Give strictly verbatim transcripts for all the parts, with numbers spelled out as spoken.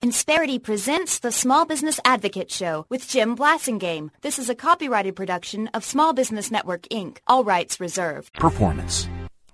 Insperity presents the Small Business Advocate Show with Jim Blasingame. This is a copyrighted production of Small Business Network, Incorporated. All rights reserved. Performance.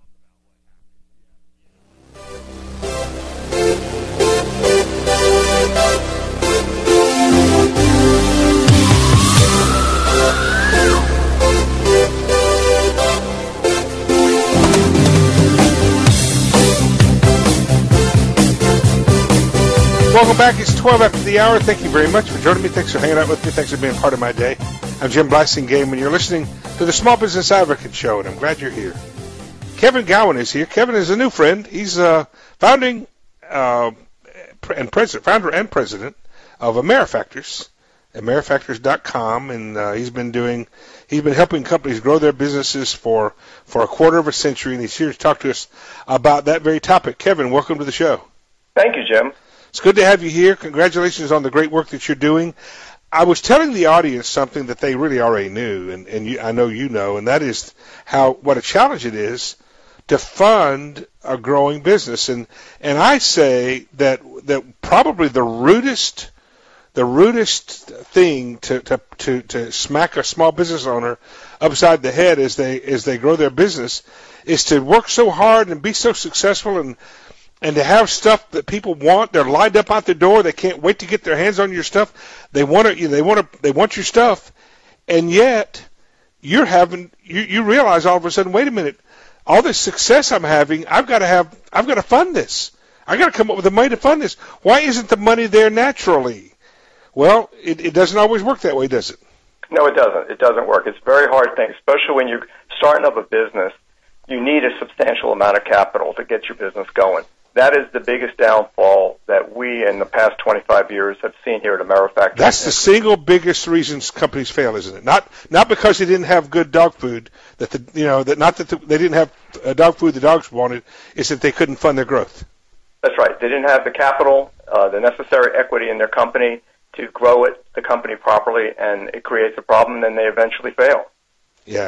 Welcome back. It's twelve after the hour. Thank you very much for joining me. Thanks for hanging out with me. Thanks for being part of my day. I'm Jim Blasingame, and you're listening to the Small Business Advocate Show, and I'm glad you're here. Kevin Gowan is here. Kevin is a new friend. He's uh, founding uh, and president, founder and president of Amerifactors, Amerifactors dot com, and uh, he's been doing, he's been helping companies grow their businesses for for a quarter of a century, and he's here to talk to us about that very topic. Kevin, welcome to the show. Thank you, Jim. It's good to have you here. Congratulations on the great work that you're doing. I was telling the audience something that they really already knew, and, and you, I know you know, and that is how what a challenge it is to fund a growing business. And and I say that that probably the rudest the rudest thing to, to, to, to smack a small business owner upside the head as they as they grow their business is to work so hard and be so successful and And to have stuff that people want, they're lined up out the door. They can't wait to get their hands on your stuff. They want to, you know, they want to, they want your stuff, and yet you're having, you, you realize all of a sudden, wait a minute, all this success I'm having, I've got to have, I've got to fund this. I got to come up with the money to fund this. Why isn't the money there naturally? Well, it, it doesn't always work that way, does it? No, it doesn't. It doesn't work. It's a very hard thing, especially when you're starting up a business. You need a substantial amount of capital to get your business going. That is the biggest downfall that we in the past twenty-five years have seen here at Amerifactors. That's the single biggest reason companies fail, isn't it? Not not because they didn't have good dog food, that the, you know, that not that the, they didn't have uh, dog food the dogs wanted, is that they couldn't fund their growth. That's right. They didn't have the capital, uh, the necessary equity in their company to grow it, the company properly, and it creates a problem, and then they eventually fail. Yeah.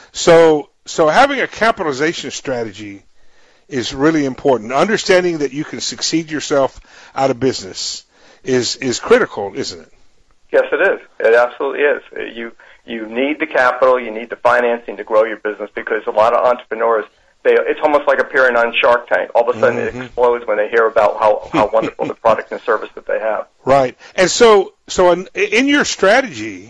So so having a capitalization strategy is really important. Understanding that you can succeed yourself out of business is is critical, isn't it? Yes, it is. It absolutely is. You you need the capital, you need the financing to grow your business, because a lot of entrepreneurs, they it's almost like appearing on Shark Tank. All of a sudden mm-hmm. it explodes when they hear about how, how wonderful the product and service that they have. Right. And so so in, in your strategy,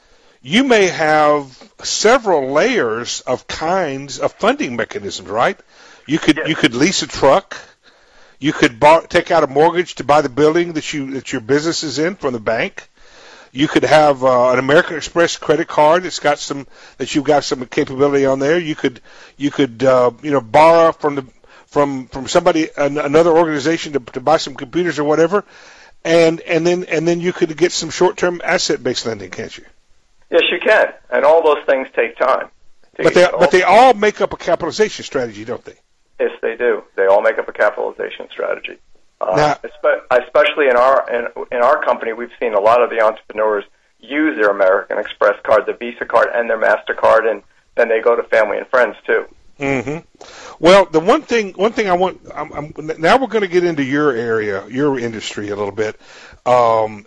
you may have several layers of kinds of funding mechanisms, right? You could yes. you could lease a truck, you could bar, take out a mortgage to buy the building that you that your business is in from the bank. You could have uh, an American Express credit card that's got some that you've got some capability on there. You could you could uh, you know borrow from the from from somebody an, another organization to to buy some computers or whatever, and and then and then you could get some short-term asset-based lending, can't you? Yes, you can, and all those things take time. But they but they all make up a capitalization strategy, don't they? Yes, they do. They all make up a capitalization strategy. Uh, now, especially in our in, in our company, we've seen a lot of the entrepreneurs use their American Express card, the Visa card, and their MasterCard, and then they go to family and friends too. Mm-hmm. Well, the one thing one thing I want I'm, I'm, now we're going to get into your area, your industry a little bit. Um,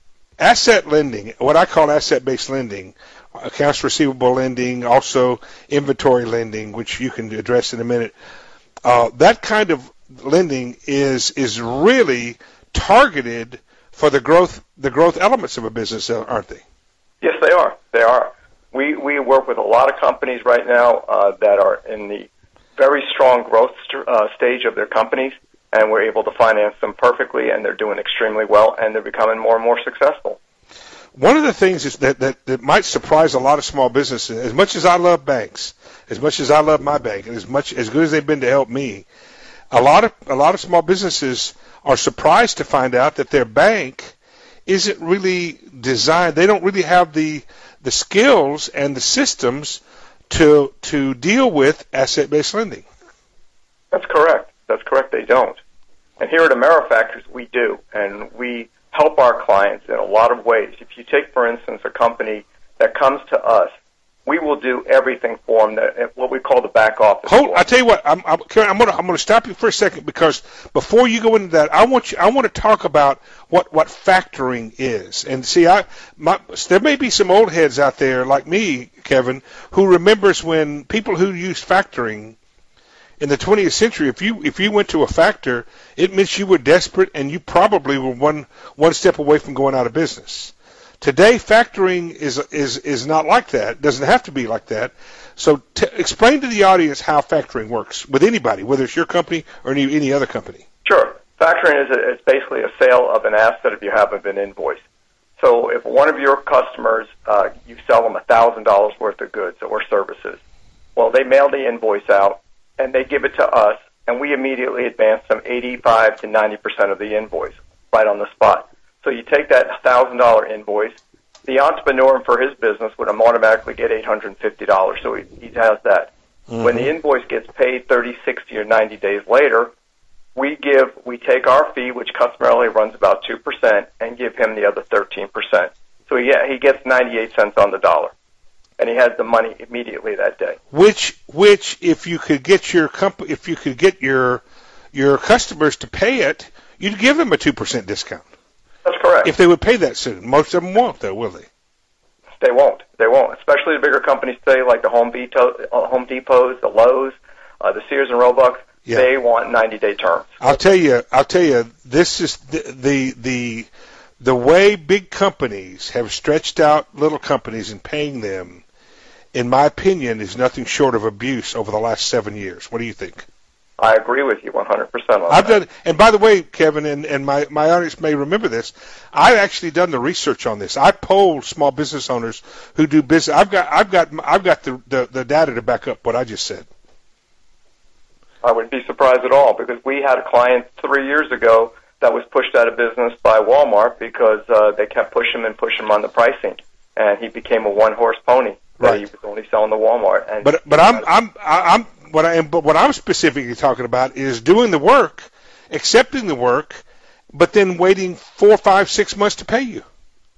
asset lending, what I call asset-based lending. Accounts receivable lending, also inventory lending, which you can address in a minute. Uh, that kind of lending is is really targeted for the growth the growth elements of a business, aren't they? Yes, they are. They are. We we work with a lot of companies right now uh, that are in the very strong growth st- uh, stage of their companies, and we're able to finance them perfectly, and they're doing extremely well, and they're becoming more and more successful. One of the things is that, that, that might surprise a lot of small businesses, as much as I love banks, as much as I love my bank, and as much as good as they've been to help me, a lot of a lot of small businesses are surprised to find out that their bank isn't really designed. They don't really have the the skills and the systems to to deal with asset-based lending. That's correct. That's correct. They don't. And here at Amerifactors, we do, and we help our clients in a lot of ways. If you take, for instance, a company that comes to us we will do everything for them, that, what we call the back office. Hold, I tell you what, I'm, I'm, I'm going to I'm going to stop you for a second, because before you go into that, I want you I want to talk about what, what factoring is. And see, I my, there may be some old heads out there like me, Kevin, who remembers when people who used factoring in the twentieth century, if you if you went to a factor, it meant you were desperate and you probably were one one step away from going out of business. Today, factoring is is is not like that. It doesn't have to be like that. So t- explain to the audience how factoring works with anybody, whether it's your company or any, any other company. Sure. Factoring is a, it's basically a sale of an asset if you haven't been invoiced. So if one of your customers, uh, you sell them one thousand dollars worth of goods or services, well, they mail the invoice out, and they give it to us, and we immediately advance them eighty-five to ninety percent of the invoice right on the spot. So you take that one thousand dollars invoice, the entrepreneur for his business would automatically get eight hundred fifty dollars, so he, he has that. Mm-hmm. When the invoice gets paid thirty, sixty, or ninety days later, we give, we take our fee, which customarily runs about two percent, and give him the other thirteen percent. So he, he gets ninety-eight cents on the dollar, and he has the money immediately that day. Which, which, if you could get your comp- if you could get your your customers to pay it, you'd give them a two percent discount. That's correct. If they would pay that soon. Most of them won't, though, will they? They won't. They won't. Especially the bigger companies today, like the Home Depot, uh, Home Depots, the Lowe's, uh, the Sears and Roebuck. Yeah. They want ninety-day terms. I'll tell you. I'll tell you. This is the, the the the way big companies have stretched out little companies and paying them. In my opinion, is nothing short of abuse over the last seven years. What do you think? I agree with you one hundred percent on I've that. done, and by the way, Kevin, and, and my, my audience may remember this, I've actually done the research on this. I polled small business owners who do business. I've got I've got I've got the, the, the data to back up what I just said. I wouldn't be surprised at all, because we had a client three years ago that was pushed out of business by Walmart because uh, they kept pushing him and pushing him on the pricing, and he became a one horse pony that right. he was only selling to Walmart. And but but I'm I'm I'm what I am. But what I'm specifically talking about is doing the work, accepting the work, but then waiting four, five, six months to pay you.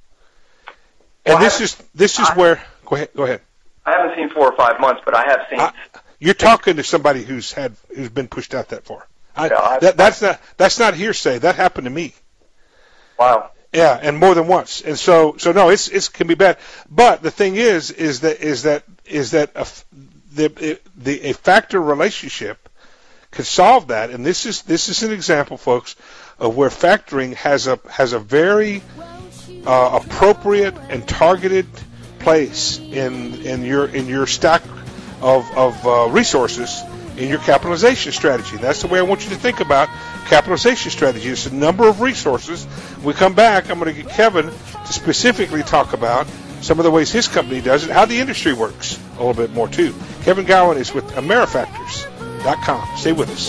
And well, this is this is I, where go ahead go ahead. I haven't seen four or five months, but I have seen. I, you're talking to somebody who's had who's been pushed out that far. I, yeah, I, that, that's not that's not hearsay. That happened to me. Wow. Yeah, and more than once. And so so no, it's it can be bad. But the thing is is that is that is that a, the the a factor relationship could solve that. And this is this is an example, folks, of where factoring has a has a very uh, appropriate and targeted place in in your in your stack of of uh, resources in your capitalization strategy. That's the way I want you to think about capitalization strategy. It's a number of resources. When we come back, I'm going to get Kevin to specifically talk about some of the ways his company does it, how the industry works a little bit more too. Kevin Gowan is with Amerifactors dot com. Stay with us.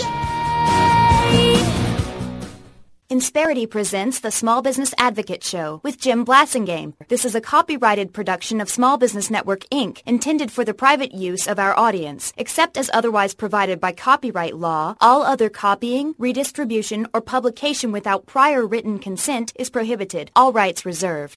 Insperity presents the Small Business Advocate Show with Jim Blasingame. This is a copyrighted production of Small Business Network, Incorporated, intended for the private use of our audience. Except as otherwise provided by copyright law, all other copying, redistribution, or publication without prior written consent is prohibited. All rights reserved.